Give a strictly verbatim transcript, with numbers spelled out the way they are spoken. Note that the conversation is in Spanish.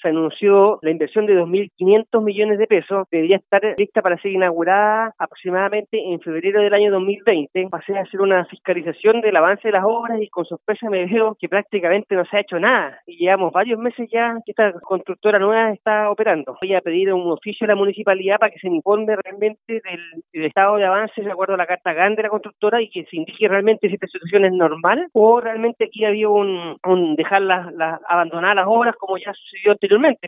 se anunció la inversión de dos mil quinientos millones de pesos, debería estar lista para ser inaugurada aproximadamente en febrero del año dos mil veinte. Pasé a hacer una fiscalización del avance de las obras y con sorpresa me veo que prácticamente no se ha hecho nada y llevamos varios meses ya que esta constructora nueva está operando. Voy a pedir un oficio a la municipalidad para que se informe realmente del, del estado de avance de acuerdo a la carta GAN de la constructora y que se indique realmente si esta situación es normal o realmente aquí había un, un dejar las, las abandonar las obras como ya sucedió anteriormente.